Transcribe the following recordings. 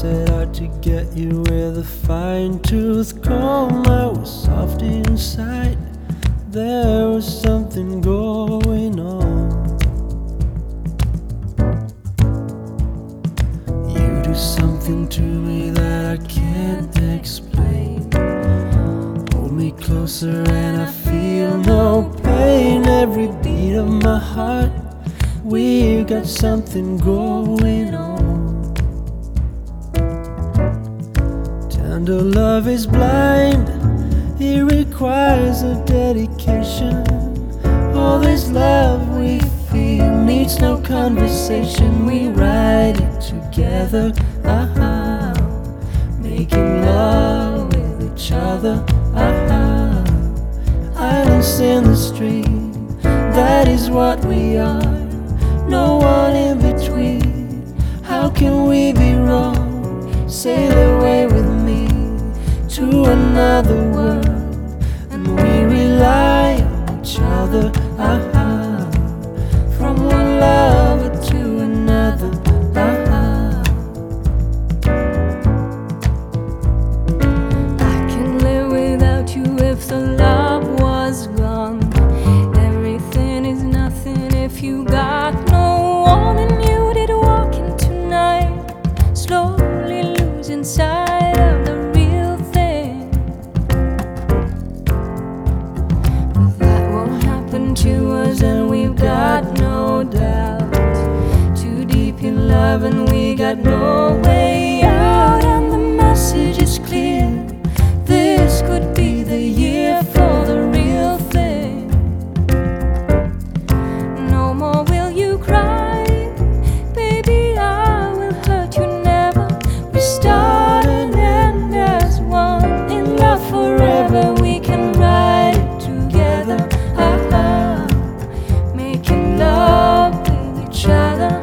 set out to get you with a fine-tooth comb. I was soft inside, there was something going on. You do something to me that I can't explain. Hold me closer and I feel no pain. Every beat of my heart, we've got something going on. Tender love is blind, it requires a dedication. All this love we feel needs no conversation. We ride it together, making love with each other, Islands in the stream, that is what we are. No one in between. How can we be wrong? Sail away with me to another world, and we rely on each other, from one lover to another, I can live without you if the love was gone. Everything is nothing if you got no one. And you did walk into night, slowly losing sight of the real thing. But that won't happen to us, and we've got no doubt. Too deep in love and we got no way out. And the message is clear, this could be the year for the real thing. No more will you cry, baby, I will hurt you never. We start and end as one, in love forever. We can ride it together, making love with each other,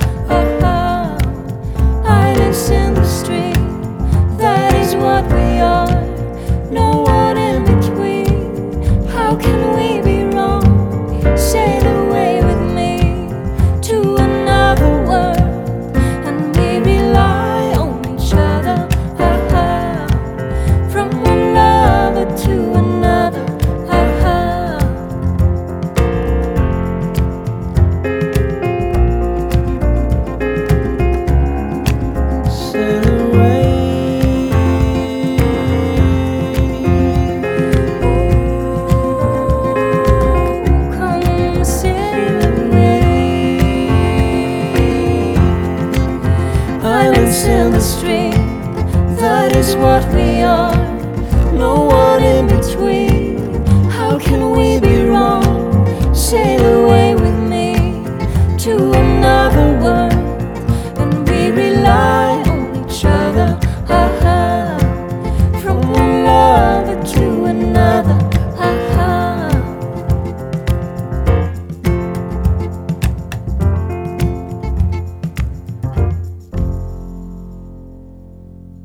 islands in the stream, that is what we are. No one in between. How can we be wrong? Sail away with me to another world, and we rely on each other, from one lover to another, sail away. come sail away. Islands in the stream, that is what we are. No one in between. How can we be